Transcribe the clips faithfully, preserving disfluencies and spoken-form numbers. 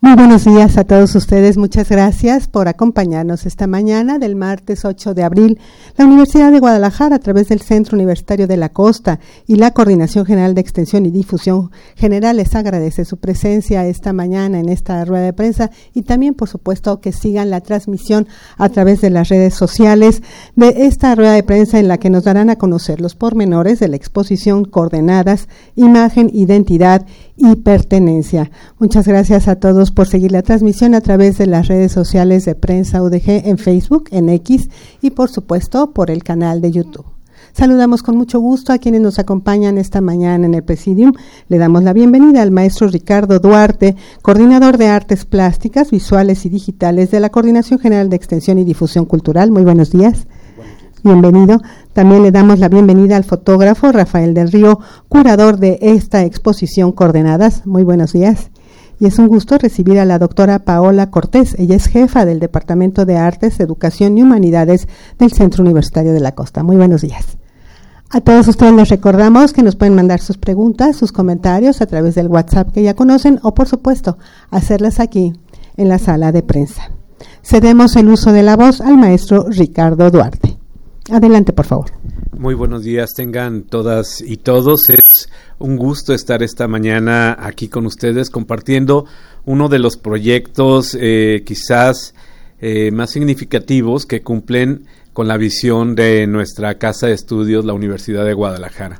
Muy buenos días a todos ustedes. Muchas gracias por acompañarnos esta mañana del martes ocho de abril. La Universidad de Guadalajara, a través del Centro Universitario de la Costa y la Coordinación General de Extensión y Difusión General, les agradece su presencia esta mañana en esta rueda de prensa y también, por supuesto, que sigan la transmisión a través de las redes sociales de esta rueda de prensa en la que nos darán a conocer los pormenores de la exposición Coordenadas, Imagen, Identidad y Pertenencia. Muchas gracias a todos por seguir la transmisión a través de las redes sociales de Prensa U D G en Facebook, en X y por supuesto por el canal de YouTube. Saludamos con mucho gusto a quienes nos acompañan esta mañana en el Presidium. Le damos la bienvenida al maestro Ricardo Duarte, coordinador de Artes Plásticas, Visuales y Digitales de la Coordinación General de Extensión y Difusión Cultural. Muy buenos días. Bienvenido. También le damos la bienvenida al fotógrafo Rafael del Río, curador de esta exposición Coordenadas. Muy buenos días. Y es un gusto recibir a la doctora Paola Cortés. Ella es jefa del Departamento de Artes, Educación y Humanidades del Centro Universitario de la Costa. Muy buenos días. A todos ustedes les recordamos que nos pueden mandar sus preguntas, sus comentarios a través del WhatsApp que ya conocen o, por supuesto, hacerlas aquí en la sala de prensa. Cedemos el uso de la voz al maestro Ricardo Duarte. Adelante, por favor. Muy buenos días, tengan todas y todos. Es un gusto estar esta mañana aquí con ustedes compartiendo uno de los proyectos eh, quizás eh, más significativos que cumplen con la visión de nuestra Casa de Estudios, la Universidad de Guadalajara.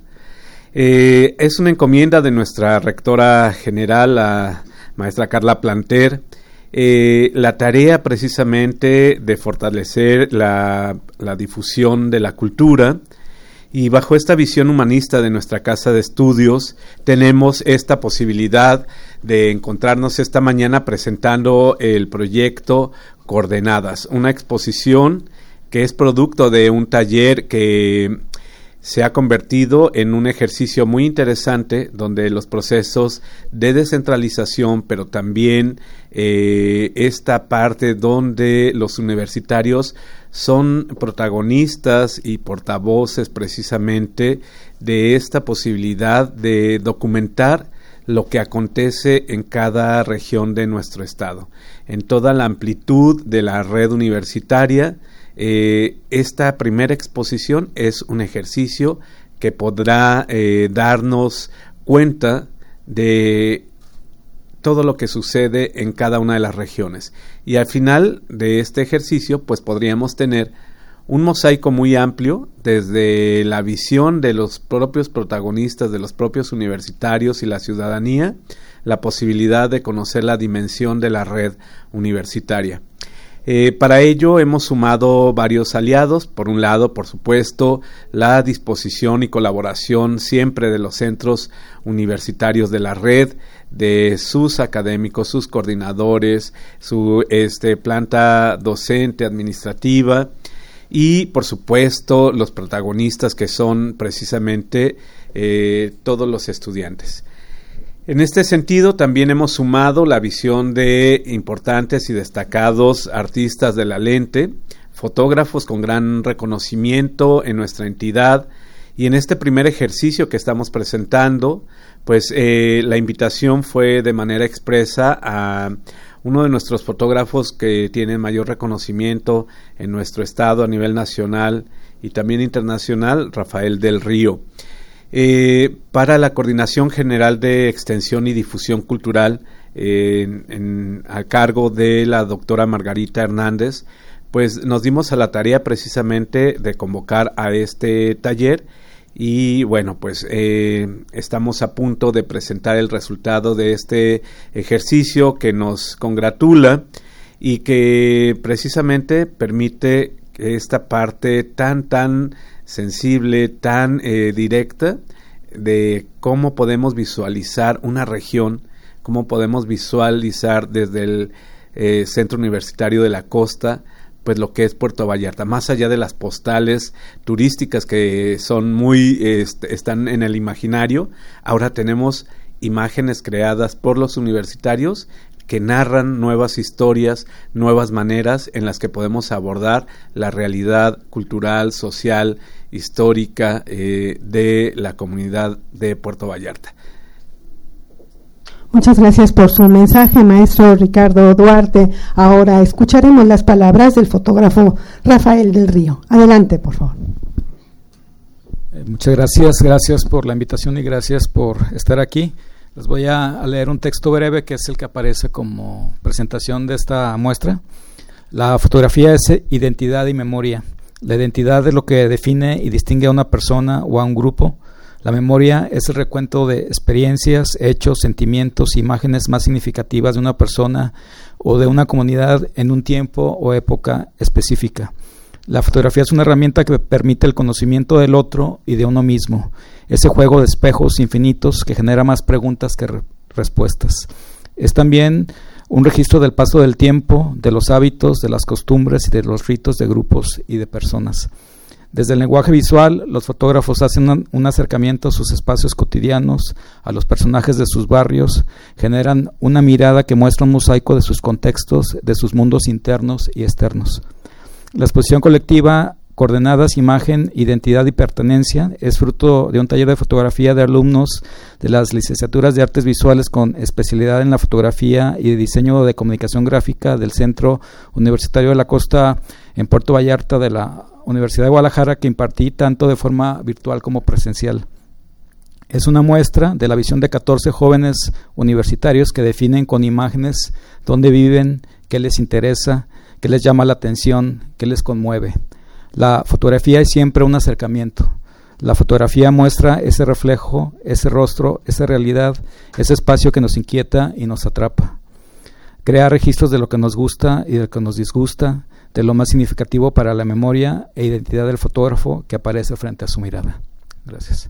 Eh, es una encomienda de nuestra rectora general, la maestra Carla Planter, Eh, la tarea precisamente de fortalecer la, la difusión de la cultura, y bajo esta visión humanista de nuestra Casa de Estudios tenemos esta posibilidad de encontrarnos esta mañana presentando el proyecto Coordenadas, una exposición que es producto de un taller que se ha convertido en un ejercicio muy interesante donde los procesos de descentralización, pero también eh, esta parte donde los universitarios son protagonistas y portavoces precisamente de esta posibilidad de documentar lo que acontece en cada región de nuestro estado, en toda la amplitud de la red universitaria. Eh, esta primera exposición es un ejercicio que podrá eh, darnos cuenta de todo lo que sucede en cada una de las regiones, y al final de este ejercicio pues podríamos tener un mosaico muy amplio desde la visión de los propios protagonistas, de los propios universitarios y la ciudadanía, la posibilidad de conocer la dimensión de la red universitaria. Eh, para ello hemos sumado varios aliados. Por un lado, por supuesto, la disposición y colaboración siempre de los centros universitarios de la red, de sus académicos, sus coordinadores, su este, planta docente administrativa y, por supuesto, los protagonistas que son precisamente eh, todos los estudiantes. En este sentido, también hemos sumado la visión de importantes y destacados artistas de la lente, fotógrafos con gran reconocimiento en nuestra entidad, y en este primer ejercicio que estamos presentando, pues eh, la invitación fue de manera expresa a uno de nuestros fotógrafos que tiene mayor reconocimiento en nuestro estado a nivel nacional y también internacional, Rafael del Río. Eh, para la Coordinación General de Extensión y Difusión Cultural, eh, en, en, a cargo de la doctora Margarita Hernández, pues nos dimos a la tarea precisamente de convocar a este taller, y bueno, pues eh, estamos a punto de presentar el resultado de este ejercicio que nos congratula y que precisamente permite esta parte tan tan sensible, tan eh, directa de cómo podemos visualizar una región, cómo podemos visualizar desde el eh, Centro Universitario de la Costa, pues lo que es Puerto Vallarta, más allá de las postales turísticas que son muy, eh, están en el imaginario. Ahora tenemos imágenes creadas por los universitarios que narran nuevas historias, nuevas maneras en las que podemos abordar la realidad cultural, social, histórica eh, de la comunidad de Puerto Vallarta. Muchas gracias por su mensaje, maestro Ricardo Duarte. Ahora escucharemos las palabras del fotógrafo Rafael del Río. Adelante, por favor. Eh, muchas gracias, gracias por la invitación y gracias por estar aquí. Les voy a, a leer un texto breve que es el que aparece como presentación de esta muestra. La fotografía es identidad y memoria. La identidad es lo que define y distingue a una persona o a un grupo. La memoria es el recuento de experiencias, hechos, sentimientos, imágenes más significativas de una persona o de una comunidad en un tiempo o época específica. La fotografía es una herramienta que permite el conocimiento del otro y de uno mismo, ese juego de espejos infinitos que genera más preguntas que re- respuestas. Es también un registro del paso del tiempo, de los hábitos, de las costumbres y de los ritos de grupos y de personas. Desde el lenguaje visual, los fotógrafos hacen un, un acercamiento a sus espacios cotidianos, a los personajes de sus barrios, generan una mirada que muestra un mosaico de sus contextos, de sus mundos internos y externos. La exposición colectiva Coordenadas, Imagen, Identidad y Pertenencia es fruto de un taller de fotografía de alumnos de las licenciaturas de Artes Visuales con especialidad en la fotografía y de diseño de comunicación gráfica del Centro Universitario de la Costa en Puerto Vallarta de la Universidad de Guadalajara, que impartí tanto de forma virtual como presencial. Es una muestra de la visión de catorce jóvenes universitarios que definen con imágenes dónde viven, qué les interesa, qué les llama la atención, qué les conmueve. La fotografía es siempre un acercamiento. La fotografía muestra ese reflejo, ese rostro, esa realidad, ese espacio que nos inquieta y nos atrapa. Crea registros de lo que nos gusta y de lo que nos disgusta, de lo más significativo para la memoria e identidad del fotógrafo que aparece frente a su mirada. Gracias.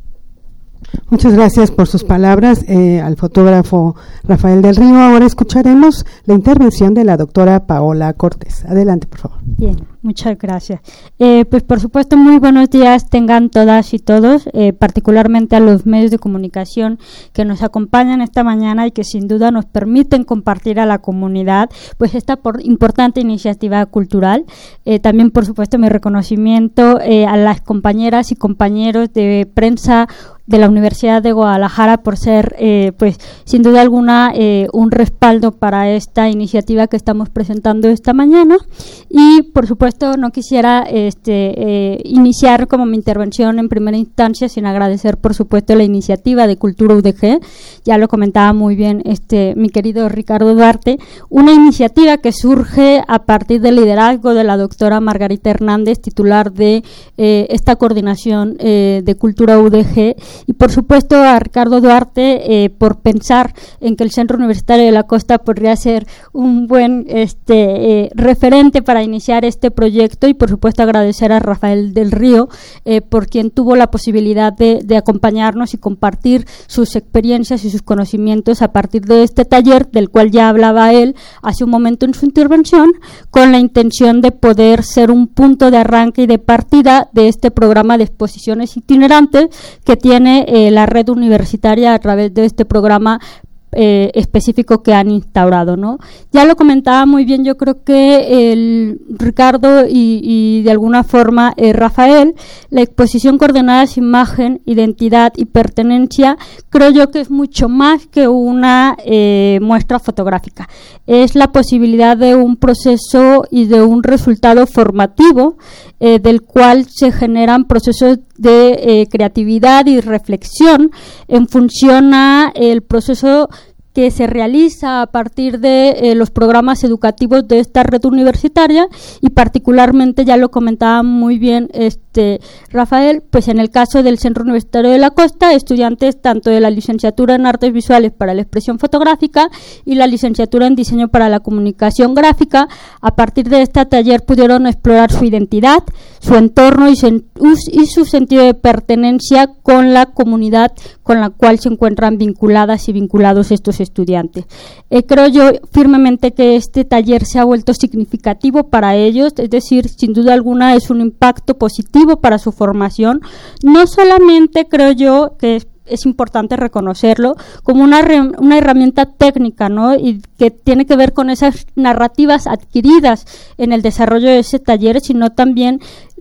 Muchas gracias por sus palabras eh, al fotógrafo Rafael del Río. Ahora escucharemos la intervención de la doctora Paola Cortés. Adelante, por favor. Bien, muchas gracias. Eh, pues por supuesto, muy buenos días tengan todas y todos, eh, particularmente a los medios de comunicación que nos acompañan esta mañana y que sin duda nos permiten compartir a la comunidad pues esta por, importante iniciativa cultural. Eh, también, por supuesto, mi reconocimiento eh, a las compañeras y compañeros de prensa de la Universidad de Guadalajara por ser, eh, pues, sin duda alguna, eh, un respaldo para esta iniciativa que estamos presentando esta mañana. Y, por supuesto, no quisiera este, eh, iniciar como mi intervención en primera instancia sin agradecer, por supuesto, la iniciativa de Cultura U D G. Ya lo comentaba muy bien este mi querido Ricardo Duarte, una iniciativa que surge a partir del liderazgo de la doctora Margarita Hernández, titular de eh, esta coordinación eh, de Cultura U D G, y por supuesto a Ricardo Duarte eh, por pensar en que el Centro Universitario de la Costa podría ser un buen este eh, referente para iniciar este proyecto, y por supuesto agradecer a Rafael del Río eh, por quien tuvo la posibilidad de, de acompañarnos y compartir sus experiencias y sus conocimientos a partir de este taller del cual ya hablaba él hace un momento en su intervención, con la intención de poder ser un punto de arranque y de partida de este programa de exposiciones itinerantes que tiene Eh, la red universitaria a través de este programa eh, específico que han instaurado, ¿no? Ya lo comentaba muy bien, yo creo que el Ricardo y, y de alguna forma eh, Rafael, la exposición Coordenadas, Imagen, Identidad y Pertenencia, creo yo que es mucho más que una eh, muestra fotográfica. Es la posibilidad de un proceso y de un resultado formativo eh, del cual se generan procesos de eh, creatividad y reflexión en función a el proceso que se realiza a partir de eh, los programas educativos de esta red universitaria, y particularmente, ya lo comentaba muy bien este Rafael, pues en el caso del Centro Universitario de la Costa, estudiantes tanto de la licenciatura en Artes Visuales para la Expresión Fotográfica y la licenciatura en Diseño para la Comunicación Gráfica, a partir de este taller pudieron explorar su identidad, su entorno y su, y su sentido de pertenencia con la comunidad con la cual se encuentran vinculadas y vinculados estos estudiantes. Eh, creo yo firmemente que este taller se ha vuelto significativo para ellos, es decir, sin duda alguna es un impacto positivo para su formación. No solamente creo yo que es es importante reconocerlo como una, re, una herramienta técnica, ¿no? Y que tiene que ver con esas narrativas adquiridas en el desarrollo de ese taller, sino también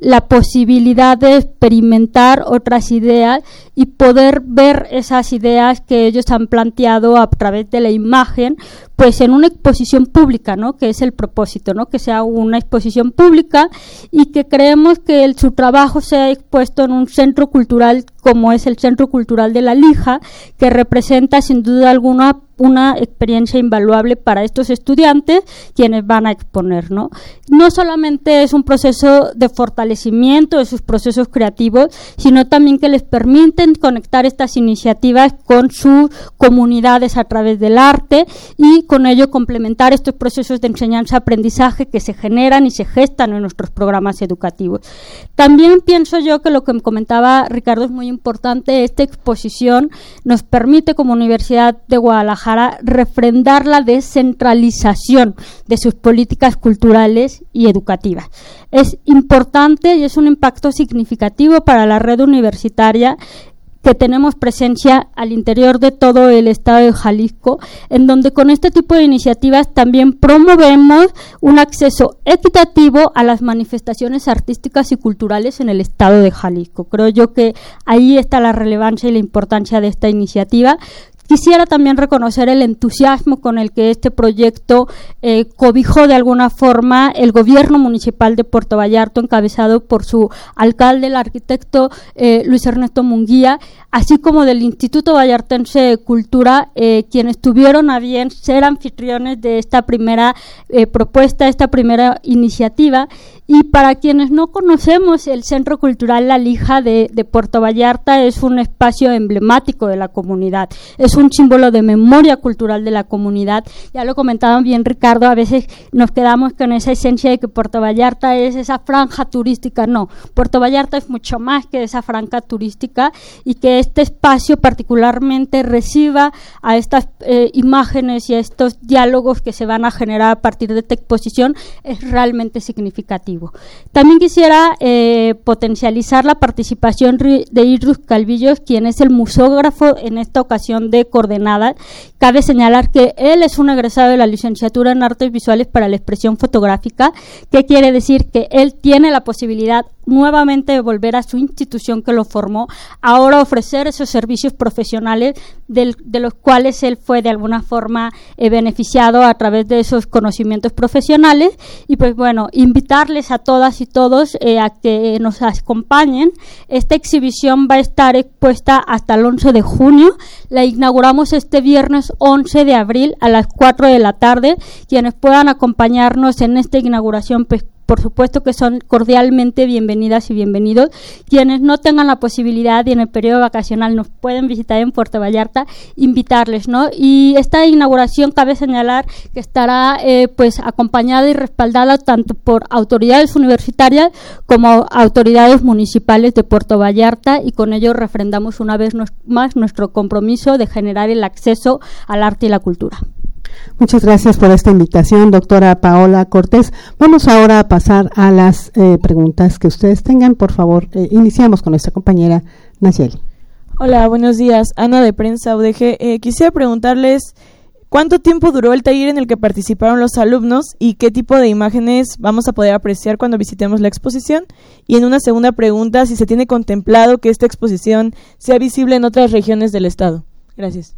la posibilidad de experimentar otras ideas y poder ver esas ideas que ellos han planteado a través de la imagen, pues en una exposición pública, ¿no? Que es el propósito, ¿no? Que sea una exposición pública y que creemos que el, su trabajo sea expuesto en un centro cultural como es el Centro Cultural de La Lija, que representa sin duda alguna una experiencia invaluable para estos estudiantes quienes van a exponer, ¿no? No solamente es un proceso de fortalecimiento de sus procesos creativos, sino también que les permiten conectar estas iniciativas con sus comunidades a través del arte y con ello complementar estos procesos de enseñanza-aprendizaje que se generan y se gestan en nuestros programas educativos. También pienso yo que lo que comentaba Ricardo es muy importante. Esta exposición nos permite como Universidad de Guadalajara refrendar la descentralización de sus políticas culturales y educativas. Es importante y es un impacto significativo para la red universitaria que tenemos presencia al interior de todo el estado de Jalisco, en donde con este tipo de iniciativas también promovemos un acceso equitativo a las manifestaciones artísticas y culturales en el estado de Jalisco. Creo yo que ahí está la relevancia y la importancia de esta iniciativa. Quisiera también reconocer el entusiasmo con el que este proyecto eh, cobijó de alguna forma el gobierno municipal de Puerto Vallarta, encabezado por su alcalde, el arquitecto eh, Luis Ernesto Munguía, así como del Instituto Vallartense de Cultura, eh, quienes tuvieron a bien ser anfitriones de esta primera eh, propuesta, esta primera iniciativa. Y para quienes no conocemos, el Centro Cultural La Lija de, de Puerto Vallarta es un espacio emblemático de la comunidad, es un símbolo de memoria cultural de la comunidad. Ya lo comentaba bien Ricardo, a veces nos quedamos con esa esencia de que Puerto Vallarta es esa franja turística. No, Puerto Vallarta es mucho más que esa franja turística, y que este espacio particularmente reciba a estas eh, imágenes y a estos diálogos que se van a generar a partir de esta exposición es realmente significativo. También quisiera eh, potencializar la participación de Idrus Calvillos, quien es el museógrafo en esta ocasión de Coordenadas. Cabe señalar que él es un egresado de la licenciatura en Artes Visuales para la Expresión Fotográfica, que quiere decir que él tiene la posibilidad nuevamente de volver a su institución que lo formó, ahora ofrecer esos servicios profesionales del, de los cuales él fue de alguna forma eh, beneficiado a través de esos conocimientos profesionales. Y pues bueno, invitarles a todas y todos eh, a que nos acompañen. Esta exhibición va a estar expuesta hasta el once de junio, la inauguramos este viernes once de abril a las cuatro de la tarde. Quienes puedan acompañarnos en esta inauguración, pues por supuesto que son cordialmente bienvenidas y bienvenidos. Quienes no tengan la posibilidad y en el periodo vacacional nos pueden visitar en Puerto Vallarta, invitarles, ¿no? Y esta inauguración cabe señalar que estará eh, pues acompañada y respaldada tanto por autoridades universitarias como autoridades municipales de Puerto Vallarta, y con ello refrendamos una vez más nuestro compromiso de generar el acceso al arte y la cultura. Muchas gracias por esta invitación, doctora Paola Cortés. Vamos ahora a pasar a las eh, preguntas que ustedes tengan. Por favor, eh, iniciamos con nuestra compañera Nayeli. Hola, buenos días. Ana de Prensa U D G. Eh, quisiera preguntarles cuánto tiempo duró el taller en el que participaron los alumnos y qué tipo de imágenes vamos a poder apreciar cuando visitemos la exposición. Y en una segunda pregunta, si se tiene contemplado que esta exposición sea visible en otras regiones del estado. Gracias.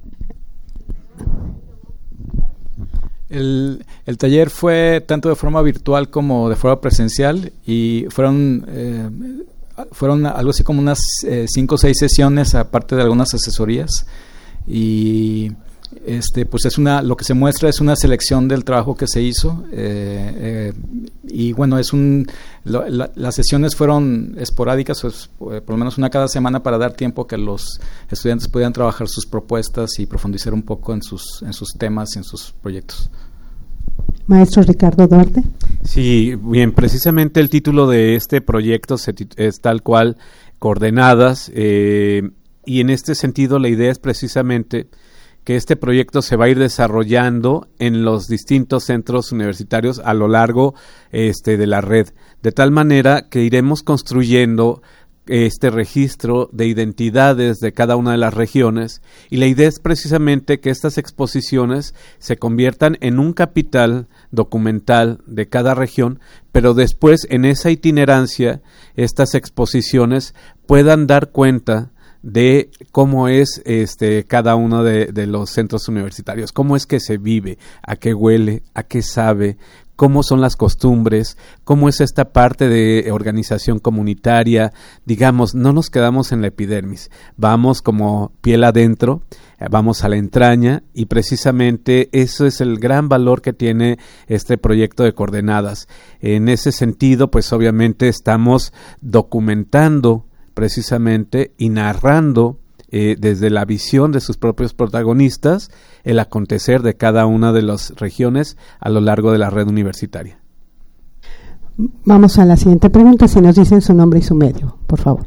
El, el taller fue tanto de forma virtual como de forma presencial, y fueron eh, fueron algo así como unas eh, cinco o seis sesiones, aparte de algunas asesorías. Y este pues es una lo que se muestra es una selección del trabajo que se hizo, eh, eh, y bueno, es un lo, la, las sesiones fueron esporádicas, pues, por lo menos una cada semana, para dar tiempo que los estudiantes pudieran trabajar sus propuestas y profundizar un poco en sus en sus temas y en sus proyectos. Maestro Ricardo Duarte. Sí, bien, precisamente el título de este proyecto se tit- es tal cual, Coordenadas, eh, y en este sentido la idea es precisamente que este proyecto se va a ir desarrollando en los distintos centros universitarios a lo largo este, de la red, de tal manera que iremos construyendo este registro de identidades de cada una de las regiones, y la idea es precisamente que estas exposiciones se conviertan en un capital documental de cada región, pero después en esa itinerancia estas exposiciones puedan dar cuenta de cómo es este cada uno de, de los centros universitarios, cómo es que se vive, a qué huele, a qué sabe, cómo son las costumbres, cómo es esta parte de organización comunitaria. Digamos, no nos quedamos en la epidermis, vamos como piel adentro, vamos a la entraña, y precisamente eso es el gran valor que tiene este proyecto de Coordenadas. En ese sentido, pues obviamente estamos documentando precisamente y narrando eh, desde la visión de sus propios protagonistas el acontecer de cada una de las regiones a lo largo de la red universitaria. Vamos a la siguiente pregunta, si nos dicen su nombre y su medio, por favor.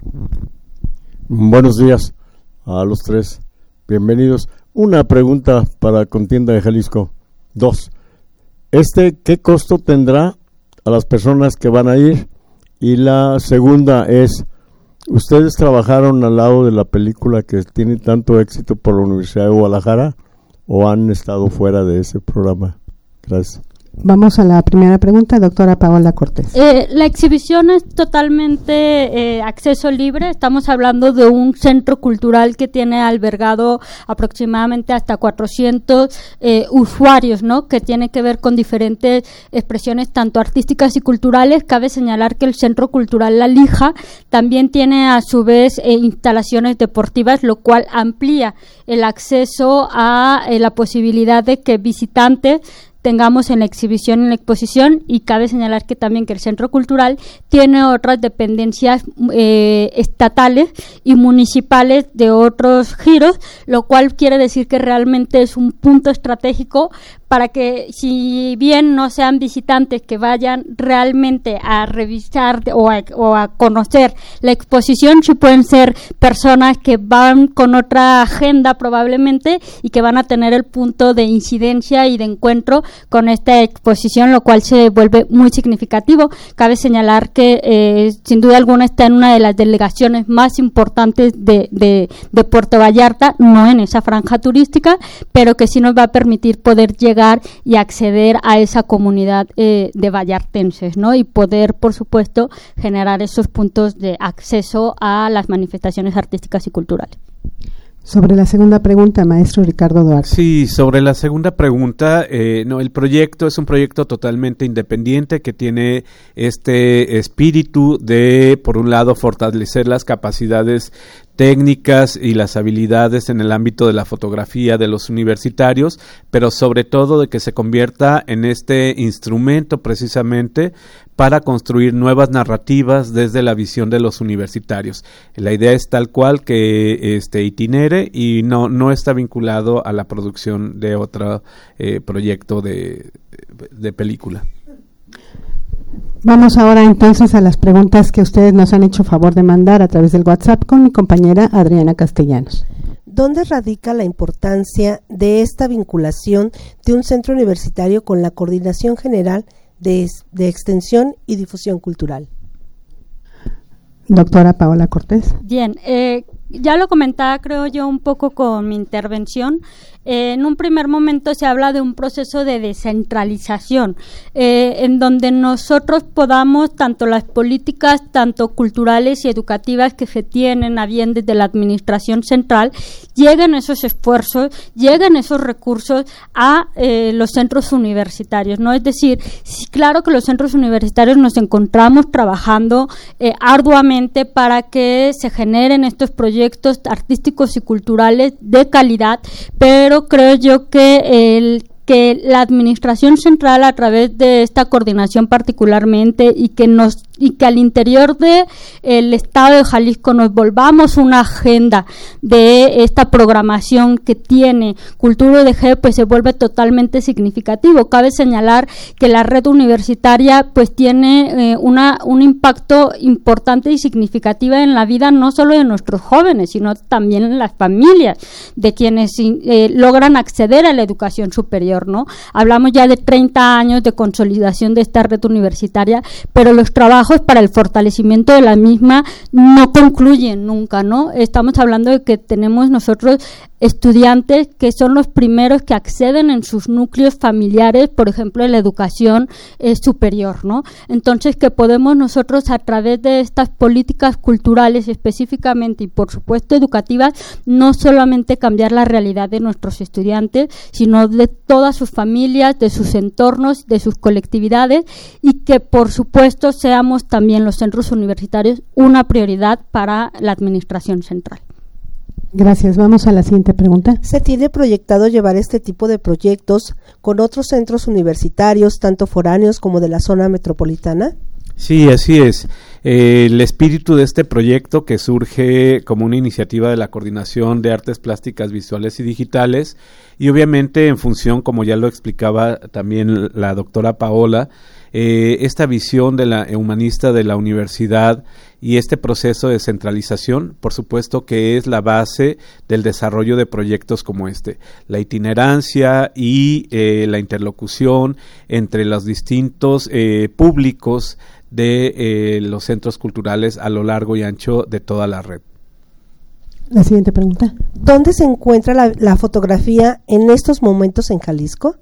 Buenos días a los tres, bienvenidos. Una pregunta para Contienda de Jalisco. Dos, este, ¿qué costo tendrá a las personas que van a ir? Y la segunda es, ¿ustedes trabajaron al lado de la película que tiene tanto éxito por la Universidad de Guadalajara o han estado fuera de ese programa? Gracias. Vamos a la primera pregunta, doctora Paola Cortés. Eh, la exhibición es totalmente eh, acceso libre. Estamos hablando de un centro cultural que tiene albergado aproximadamente hasta cuatrocientos eh, usuarios, ¿no? Que tiene que ver con diferentes expresiones tanto artísticas y culturales. Cabe señalar que el Centro Cultural La Lija también tiene a su vez eh, instalaciones deportivas, lo cual amplía el acceso a eh, la posibilidad de que visitantes tengamos en la exhibición, en la exposición. Y cabe señalar que también que el Centro Cultural tiene otras dependencias eh, estatales y municipales de otros giros, lo cual quiere decir que realmente es un punto estratégico para que, si bien no sean visitantes que vayan realmente a revisar o a, o a conocer la exposición, sí pueden ser personas que van con otra agenda probablemente y que van a tener el punto de incidencia y de encuentro con esta exposición, lo cual se vuelve muy significativo. Cabe señalar que eh, sin duda alguna está en una de las delegaciones más importantes de, de, de Puerto Vallarta, no en esa franja turística, pero que sí nos va a permitir poder llegar y acceder a esa comunidad eh, de vallartenses, ¿no? Y poder, por supuesto, generar esos puntos de acceso a las manifestaciones artísticas y culturales. Sobre la segunda pregunta, maestro Ricardo Duarte. Sí, sobre la segunda pregunta, eh, no, el proyecto es un proyecto totalmente independiente que tiene este espíritu de, por un lado, fortalecer las capacidades técnicas y las habilidades en el ámbito de la fotografía de los universitarios, pero sobre todo de que se convierta en este instrumento precisamente para construir nuevas narrativas desde la visión de los universitarios. La idea es tal cual que este itinere y no, no está vinculado a la producción de otro eh, proyecto de, de película. Vamos ahora entonces a las preguntas que ustedes nos han hecho favor de mandar a través del WhatsApp con mi compañera Adriana Castellanos. ¿Dónde radica la importancia de esta vinculación de un centro universitario con la Coordinación General de, de Extensión y Difusión Cultural? Doctora Paola Cortés. Bien, eh, ya lo comentaba creo yo un poco con mi intervención. Eh, en un primer momento se habla de un proceso de descentralización, eh, en donde nosotros podamos, tanto las políticas, tanto culturales y educativas que se tienen a bien desde la administración central, lleguen esos esfuerzos, lleguen esos recursos a eh, los centros universitarios, ¿no? Es decir, sí, claro que los centros universitarios nos encontramos trabajando eh, arduamente para que se generen estos proyectos artísticos y culturales de calidad, pero creo yo que el que la administración central, a través de esta coordinación particularmente, y que nos y que al interior de el estado de Jalisco nos volvamos una agenda de esta programación que tiene Cultura U D G, pues se vuelve totalmente significativo. Cabe señalar que la red universitaria pues tiene eh, una un impacto importante y significativo en la vida no solo de nuestros jóvenes, sino también en las familias de quienes eh, logran acceder a la educación superior, ¿no? Hablamos ya de treinta años de consolidación de esta red universitaria, pero los trabajos trabajos para el fortalecimiento de la misma no concluyen nunca, ¿no? Estamos hablando de que tenemos nosotros estudiantes que son los primeros que acceden en sus núcleos familiares, por ejemplo, en la educación eh, superior, ¿no? Entonces, que podemos nosotros a través de estas políticas culturales específicamente y, por supuesto, educativas, no solamente cambiar la realidad de nuestros estudiantes, sino de todas sus familias, de sus entornos, de sus colectividades, y que, por supuesto, seamos también los centros universitarios una prioridad para la administración central. Gracias. Vamos a la siguiente pregunta. ¿Se tiene proyectado llevar este tipo de proyectos con otros centros universitarios, tanto foráneos como de la zona metropolitana? Sí, así es. Eh, el espíritu de este proyecto, que surge como una iniciativa de la Coordinación de Artes Plásticas Visuales y Digitales, y obviamente en función, como ya lo explicaba también la doctora Paola, eh, esta visión de la humanista de la universidad y este proceso de centralización, por supuesto que es la base del desarrollo de proyectos como este. La itinerancia y eh, la interlocución entre los distintos eh, públicos de eh, los centros culturales a lo largo y ancho de toda la red. La siguiente pregunta. ¿Dónde se encuentra la, la fotografía en estos momentos en Jalisco?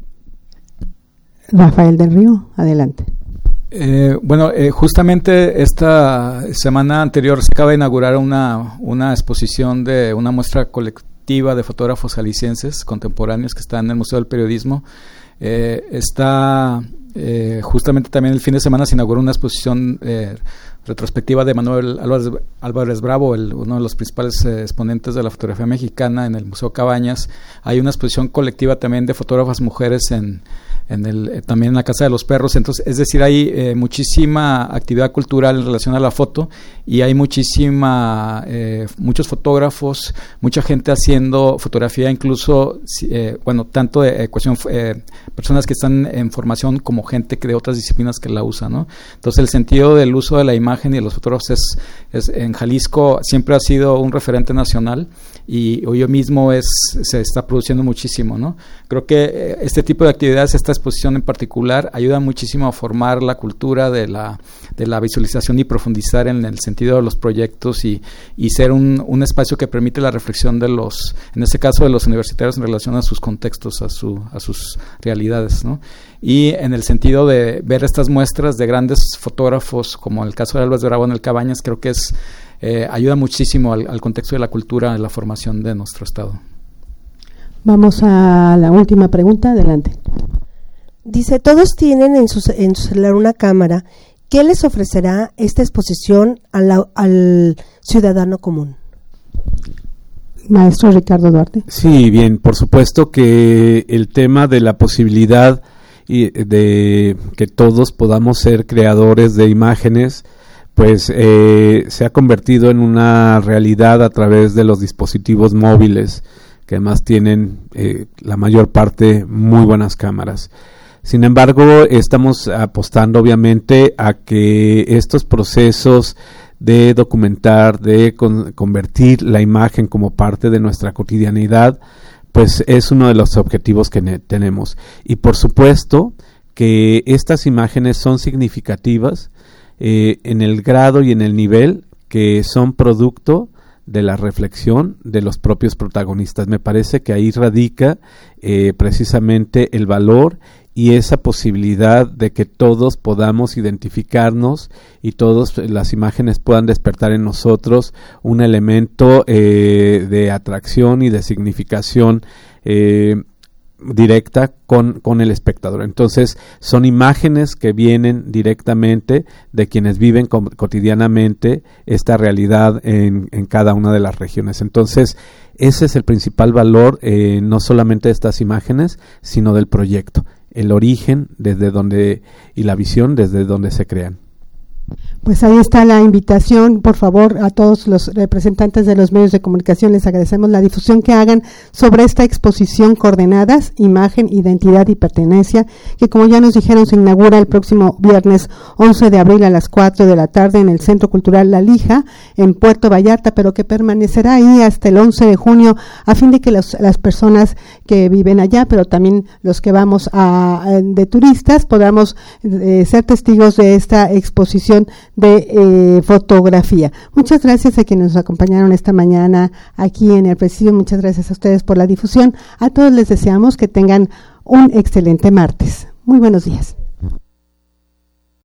Rafael del Río, adelante. Eh, bueno, eh, justamente esta semana anterior se acaba de inaugurar una, una exposición de una muestra colectiva de fotógrafos jaliscienses contemporáneos que está en el Museo del Periodismo. Eh, está eh, justamente también el fin de semana se inauguró una exposición eh, retrospectiva de Manuel Álvarez, Álvarez Bravo, el, uno de los principales eh, exponentes de la fotografía mexicana, en el Museo Cabañas. Hay una exposición colectiva también de fotógrafas mujeres en en el, eh, también en la Casa de los Perros. Entonces, es decir, hay eh, muchísima actividad cultural en relación a la foto, y hay muchísima, eh, muchos fotógrafos, mucha gente haciendo fotografía, incluso, eh, bueno, tanto de eh, cuestión, eh, personas que están en formación como gente que de otras disciplinas que la usan, ¿no? Entonces, el sentido del uso de la imagen y de los fotógrafos es, es en Jalisco siempre ha sido un referente nacional, y hoy mismo es, se está produciendo muchísimo, ¿no? Creo que eh, este tipo de actividades, esta exposición en particular, ayuda muchísimo a formar la cultura de la, de la visualización y profundizar en el sentido de los proyectos, y, y ser un, un espacio que permite la reflexión de los, en este caso de los universitarios, en relación a sus contextos, a, su, a sus realidades, ¿no? Y en el sentido de ver estas muestras de grandes fotógrafos, como el caso de Álvarez Bravo en el Cabañas, creo que es eh, ayuda muchísimo al, al contexto de la cultura, de la formación de nuestro estado. Vamos a la última pregunta, adelante. Dice, todos tienen en su, en su celular una cámara. ¿Qué les ofrecerá esta exposición a la, al ciudadano común? Maestro Ricardo Duarte. Sí, bien, por supuesto que el tema de la posibilidad y de que todos podamos ser creadores de imágenes, pues eh, se ha convertido en una realidad a través de los dispositivos móviles, que además tienen eh, la mayor parte muy buenas cámaras. Sin embargo, estamos apostando obviamente a que estos procesos de documentar, de con, convertir la imagen como parte de nuestra cotidianidad, pues es uno de los objetivos que ne- tenemos. Y por supuesto que estas imágenes son significativas eh, en el grado y en el nivel que son producto de la reflexión de los propios protagonistas. Me parece que ahí radica eh, precisamente el valor y esa posibilidad de que todos podamos identificarnos y todas las imágenes puedan despertar en nosotros un elemento eh, de atracción y de significación eh, directa con, con el espectador. Entonces, son imágenes que vienen directamente de quienes viven com- cotidianamente esta realidad en, en cada una de las regiones. Entonces, ese es el principal valor, eh, no solamente de estas imágenes, sino del proyecto, el origen desde donde y la visión desde donde se crean. Pues ahí está la invitación, por favor, a todos los representantes de los medios de comunicación, les agradecemos la difusión que hagan sobre esta exposición Coordenadas, Imagen, Identidad y Pertenencia, que como ya nos dijeron se inaugura el próximo viernes once de abril a las cuatro de la tarde en el Centro Cultural La Lija, en Puerto Vallarta, pero que permanecerá ahí hasta el once de junio, a fin de que los, las personas que viven allá, pero también los que vamos a, a de turistas, podamos eh, ser testigos de esta exposición exposición de eh, fotografía. Muchas gracias a quienes nos acompañaron esta mañana aquí en el Presidio. Muchas gracias a ustedes por la difusión. A todos les deseamos que tengan un excelente martes. Muy buenos días.